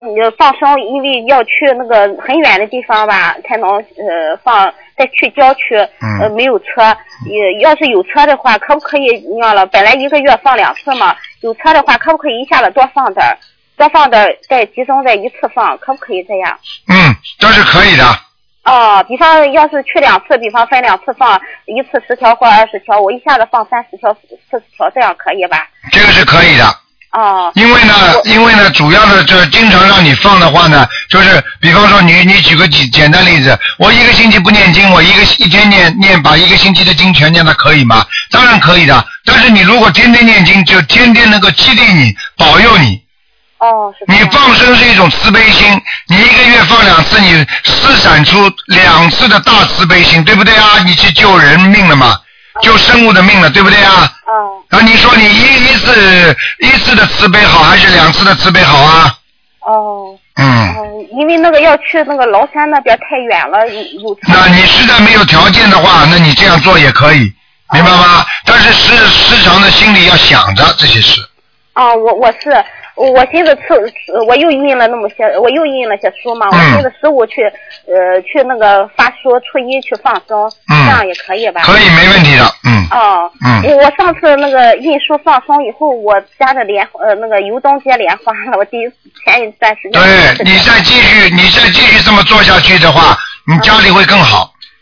放生，因为要去那个很远的地方吧，才能放。再去郊区，没有车，要是有车的话，可不可以那样了？本来一个月放2次嘛，有车的话，可不可以一下子多放点儿，再集中在一次放，可不可以这样？ 都是可以的。 比方要是去2次，比方分2次放，一次10条或20条，我一下子放30条、40条，这样可以吧？ 这个是可以的。因为呢，主要的这经常让你放的话呢，就是比方说你举个简单例子，我1个星期不念经，我一天念把1个星期的经全念，那可以吗？当然可以的。但是你如果天天念经，就天天能够激励你，保佑你。你放生是一种慈悲心，你1个月放2次，你施展出2次的大慈悲心，对不对啊？你去救人命了嘛，救生物的命了，对不对啊？你说你一次的慈悲好，还是2次的慈悲好啊？ 因为那个要去那个崂山那边太远了， 那你实在没有条件的话，那你这样做也可以，明白吗？但是时常的心里要想着这些事。 我寻思我又印了些书嘛，我寻思15去那个发书，初1去放生，这样也可以吧？ 可以，没问题的。 我上次那个印书放生以后，我家的那个油灯结莲花了，我前一段时间。 对，你再继续这么做下去的话，你家里会更好。